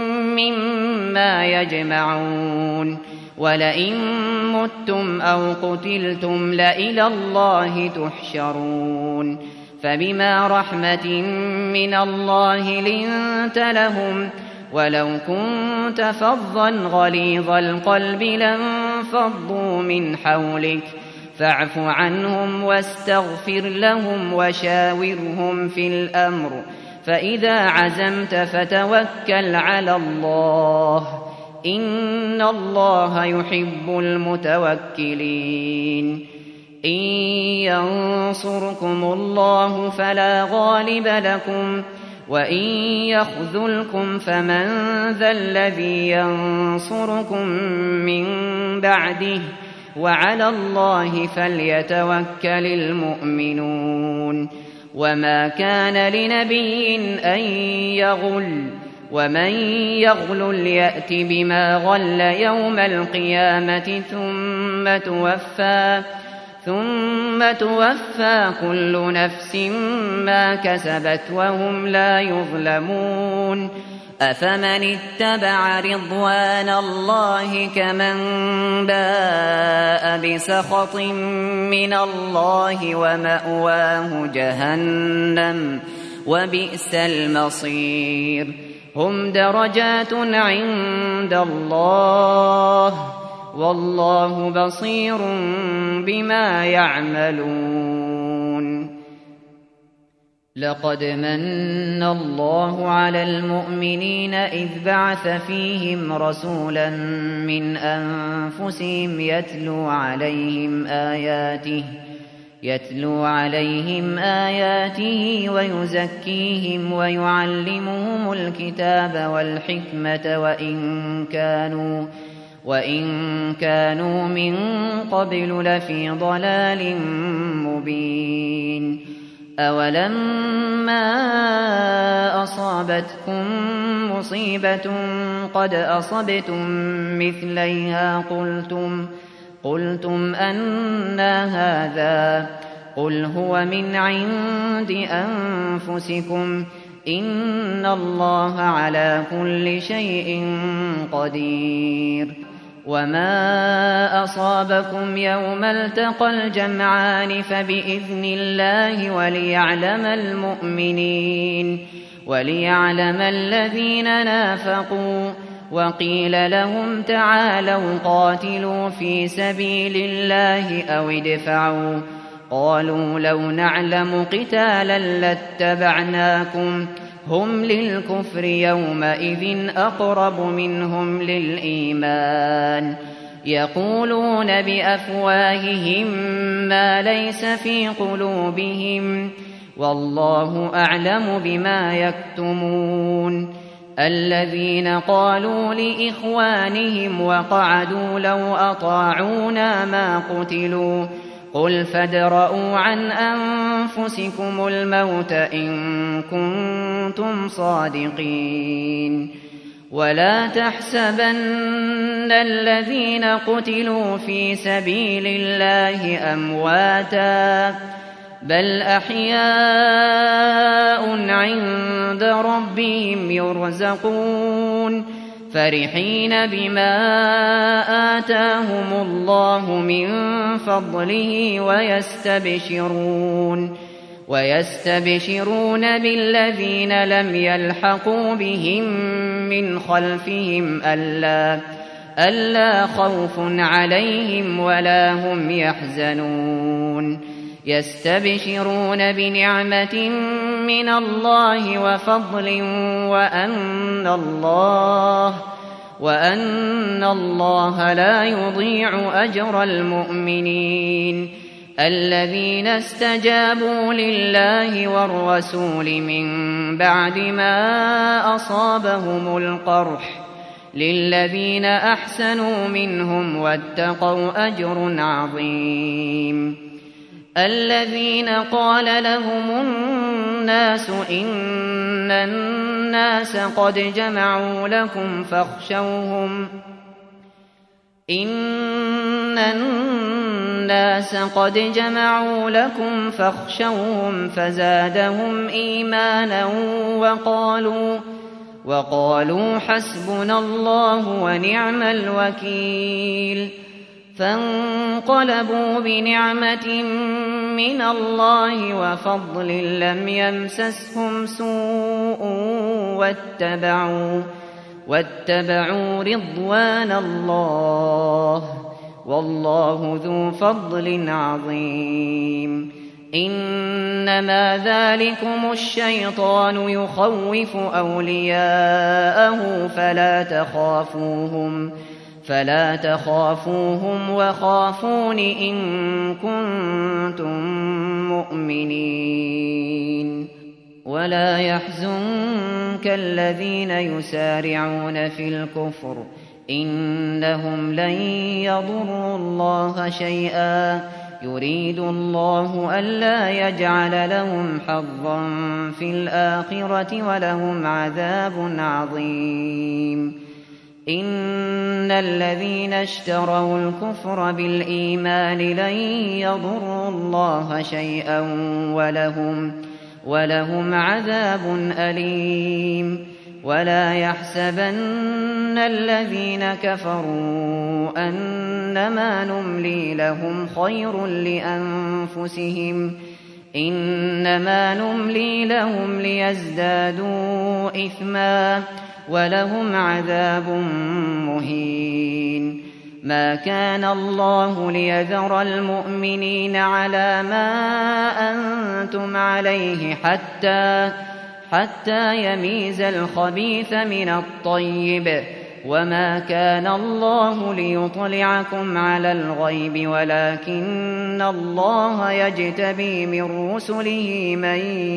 مما يجمعون. ولئن متم أو قتلتم لإلى الله تحشرون. فبما رحمة من الله لنت لهم ولو كنت فظا غليظ القلب لانفضوا من حولك فاعف عنهم واستغفر لهم وشاورهم في الأمر فإذا عزمت فتوكل على الله إن الله يحب المتوكلين. إن ينصركم الله فلا غالب لكم وإن يخذلكم فمن ذا الذي ينصركم من بعده وعلى الله فليتوكل المؤمنون. وما كان لنبي أن يغل ومن يغلل يأت بما غل يوم القيامة ثم توفى ثم توفى كل نفس ما كسبت وهم لا يظلمون. أفمن اتبع رضوان الله كمن باء بسخط من الله ومأواه جهنم وبئس المصير. هم درجات عند الله والله بصير بما يعملون. لقد من الله على المؤمنين إذ بعث فيهم رسولا من أنفسهم يتلو عليهم آياته يتلو عليهم آياته ويزكيهم ويعلمهم الكتاب والحكمة وإن كانوا وإن كانوا من قبل لفي ضلال مبين. أولما أصابتكم مصيبة قد أصبتم مثليها قلتم قلتم أنى هذا قل هو من عند أنفسكم إن الله على كل شيء قدير. وما أصابكم يوم التقى الجمعان فبإذن الله وليعلم المؤمنين وليعلم الذين نافقوا. وقيل لهم تعالوا قاتلوا في سبيل الله أو ادفعوا قالوا لو نعلم قتالا لاتبعناكم هم للكفر يومئذ أقرب منهم للإيمان يقولون بأفواههم ما ليس في قلوبهم والله أعلم بما يكتمون. الذين قالوا لإخوانهم وقعدوا لو أطاعونا ما قتلوا قل فادرءوا عن أنفسكم الموت إن كنتم صادقين. ولا تحسبن الذين قتلوا في سبيل الله أمواتا بل أحياء عند ربهم يرزقون فرحين بما آتاهم الله من فضله ويستبشرون ويستبشرون بالذين لم يلحقوا بهم من خلفهم ألا ألا خوف عليهم ولا هم يحزنون يستبشرون بنعمة من الله وفضل وأن الله وأن الله لا يضيع أجر المؤمنين. الذين استجابوا لله والرسول من بعد ما أصابهم القرح للذين أحسنوا منهم واتقوا أجر عظيم. الذين قال لهم الناس إن الناس قد جمعوا لكم فاخشوهم إن الناس قد جمعوا لكم فاخشوهم فزادهم إيمانا وقالوا وقالوا حسبنا الله ونعم الوكيل. فانقلبوا بنعمة من الله وفضل لم يمسسهم سوء واتبعوا واتبعوا رضوان الله والله ذو فضل عظيم. إنما ذلكم الشيطان يخوف أولياءه فلا تخافوهم فلا تخافوهم وخافون إن كنتم مؤمنين. ولا يحزنك الذين يسارعون في الكفر إنهم لن يضروا الله شيئا يريد الله ألا يجعل لهم حظا في الآخرة ولهم عذاب عظيم. إن الذين اشتروا الكفر بالإيمان لن يضروا الله شيئا ولهم ولهم عذاب أليم. ولا يحسبن الذين كفروا أنما نملي لهم خير لأنفسهم إنما نملي لهم ليزدادوا إثما ولهم عذاب مهين. ما كان الله ليذر المؤمنين على ما أنتم عليه حتى حتى يميز الخبيث من الطيب، وما كان الله ليطلعكم على الغيب ولكن الله يجتبي من رسله من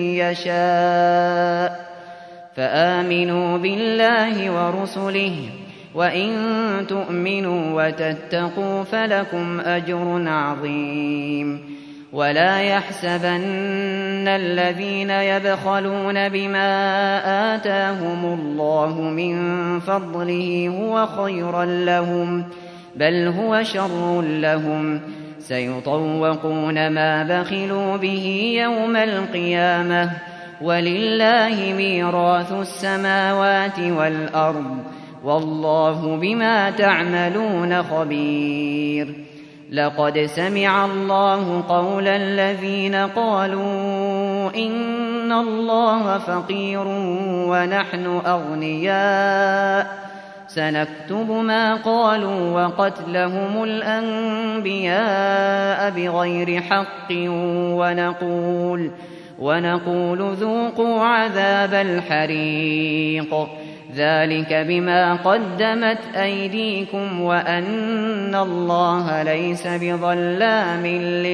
يشاء، فآمنوا بالله ورسله، وإن تؤمنوا وتتقوا فلكم أجر عظيم. ولا يحسبن الذين يبخلون بما آتاهم الله من فضله هو خيرا لهم، بل هو شر لهم، سيطوقون ما بخلوا به يوم القيامة، ولله ميراث السماوات والأرض، والله بما تعملون خبير. لقد سمع الله قول الذين قالوا إن الله فقير ونحن أغنياء، سنكتب ما قالوا وقتلهم الأنبياء بغير حق، ونقول, ونقول ذوقوا عذاب الحريق، ذلك بما قدمت أيديكم وأن الله ليس بظلام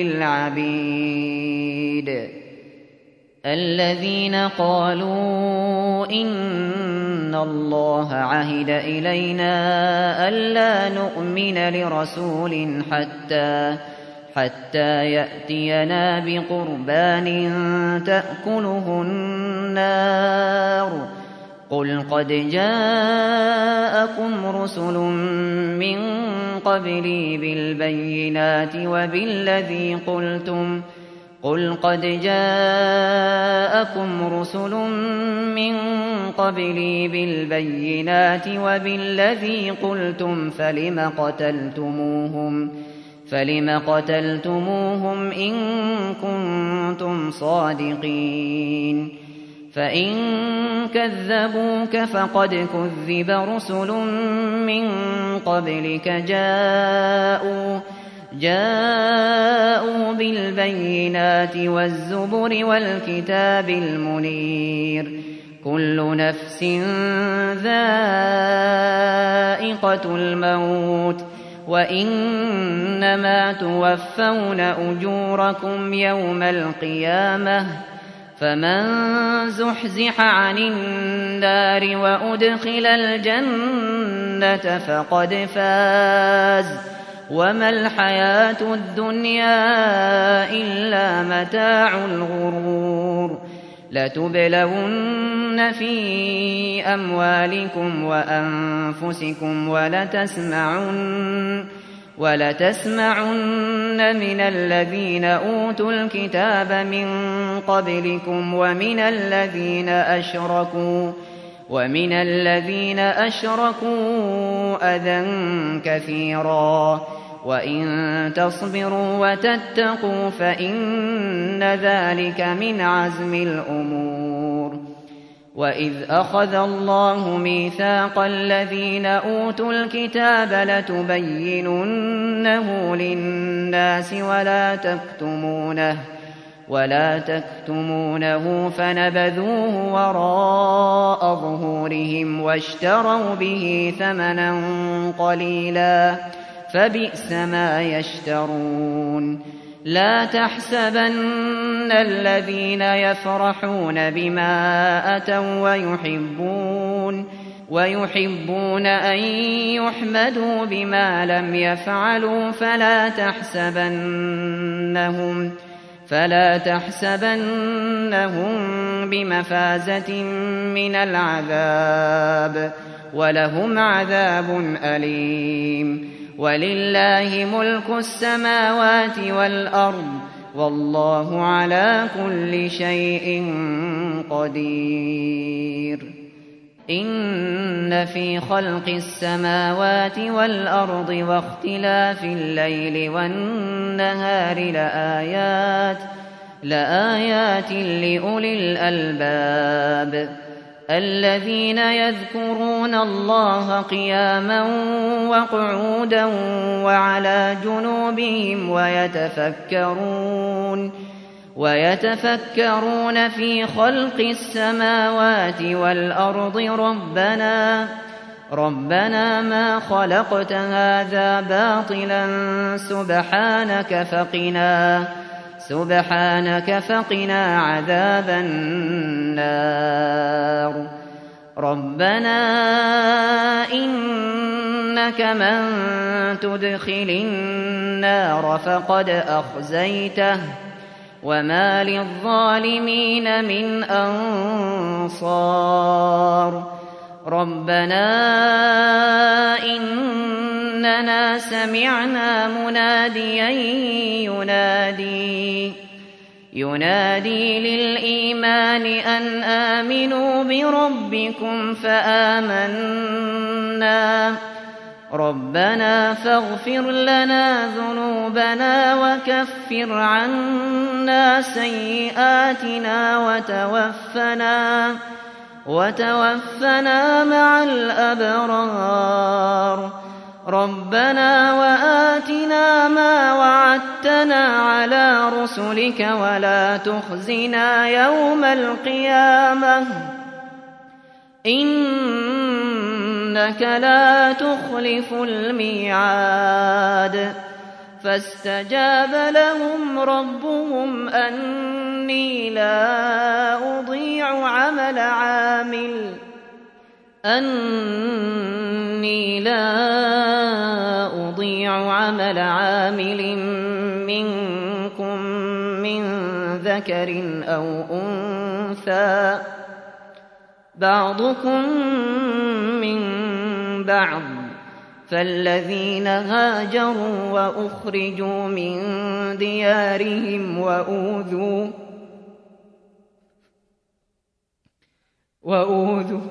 للعبيد. الذين قالوا إن الله عهد إلينا ألا نؤمن لرسول حتى حتى يأتينا بقربان تأكله النار، قل قد جاءكم رسل من قبلي بالبينات وبالذي قلتم قل قد جاءكم رسل من قبلي بالبينات وبالذي قلتم فلم قتلتموهم فلم قتلتموهم إن كنتم صادقين. فإن كذبوك فقد كذب رسل من قبلك جاءوا جاءوا بالبينات والزبر والكتاب المنير، كل نفس ذائقة الموت، وإنما توفون أجوركم يوم القيامة، فمن زحزح عن النار وأدخل الجنة فقد فاز، وما الحياة الدنيا إلا متاع الغرور. لتبلون في أموالكم وأنفسكم ولتسمعن ولتسمعن من الذين أوتوا الكتاب من قبلكم ومن الذين أشركوا ومن الذين أشركوا أذى كثيرا، وإن تصبروا وتتقوا فإن ذلك من عزم الأمور. وإذ أخذ الله ميثاق الذين أوتوا الكتاب لتبيننه للناس ولا تكتمونه ولا تكتمونه فنبذوه وراء ظهورهم واشتروا به ثمنا قليلا فبئس ما يشترون. لا تحسبن الذين يفرحون بما أتوا ويحبون ويحبون أن يحمدوا بما لم يفعلوا فلا تحسبنهم فلا تحسبنهم بمفازة من العذاب، ولهم عذاب أليم. ولله ملك السماوات والأرض، والله على كل شيء قدير. إن في خلق السماوات والأرض واختلاف الليل والنهار لآيات لآيات لأولي الألباب. الذين يذكرون الله قياما وقعودا وعلى جنوبهم ويتفكرون ويتفكرون في خلق السماوات والأرض ربنا ربنا ما خلقت هذا باطلا سبحانك فقنا سبحانك فقنا عذاب النار ربنا إنك من تدخل النار فقد أخزيته وما للظالمين من أنصار ربنا إننا سمعنا مناديا ينادي ينادي للإيمان أن آمنوا بربكم فآمنا ربنا فاغفر لنا ذنوبنا وكفر عنا سيئاتنا وتوفنا وتوفنا مع الأبرار ربنا وآتنا ما وعدتنا على رسلك ولا تخزنا يوم القيامة إنك لا تخلف الميعاد فاستجاب لهم ربهم أني لا أضيع عمل عامل أني لا أضيع عمل عامل منكم من ذكر أو أنثى بعضكم من بعض فالذين هاجروا وأخرجوا من ديارهم وأوذوا وأوذوا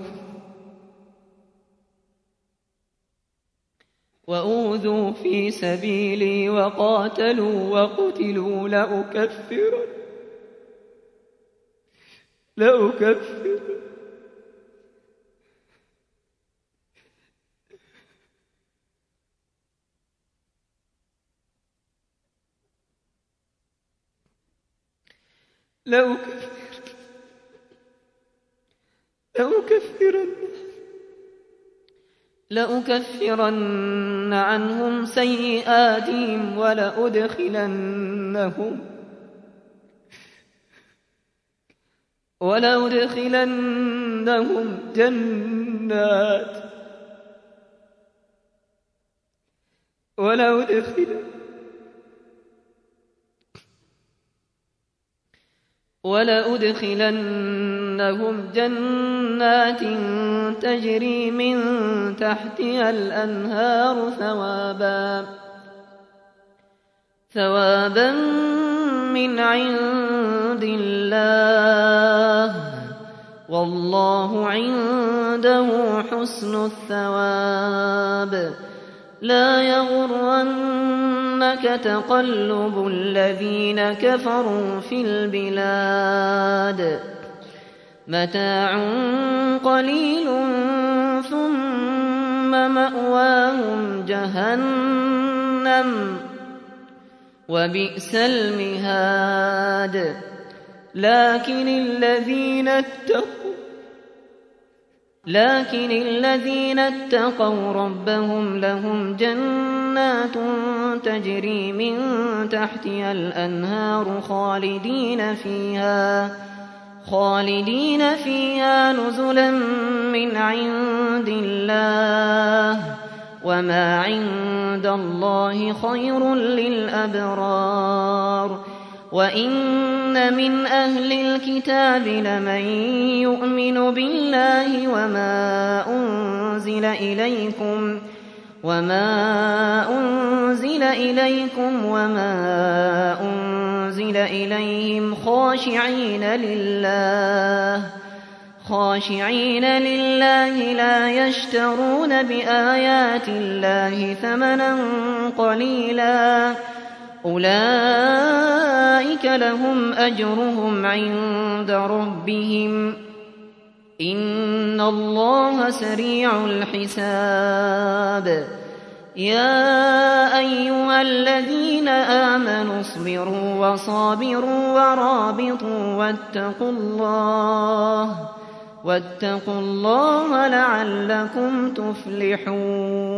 وأوذوا في سبيلي وقاتلوا وقتلوا لأكفرن لأكفرن لأكفرن لأكفرن لأكفرن عنهم سيئاتهم ولأدخلنهم ولأدخلنهم جنات ولأدخلنهم ولأدخلنهم جنات تجري من تحتها الأنهار ثوابا ثوابا من عند الله والله عنده حسن الثواب لا يغرنك تقلب الذين كفروا في البلاد متاع قليل ثم مأواهم جهنم وبئس المهاد لكن الذين اتقوا لكن الذين اتقوا ربهم لهم جنات تجري من تحتها الأنهار خالدين فيها خالدين فيها نزلا من عند الله وما عند الله خير للأبرار وإن من أهل الكتاب لمن يؤمن بالله وما أنزل إليكم وما أنزل إليكم وما أنزل إليهم خاشعين لله خاشعين لله لا يشترون بآيات الله ثمنا قليلا أولئك لهم أجرهم عند ربهم إن الله سريع الحساب يا أيها الذين آمنوا اصبروا وصابروا ورابطوا واتقوا الله واتقوا الله لعلكم تفلحون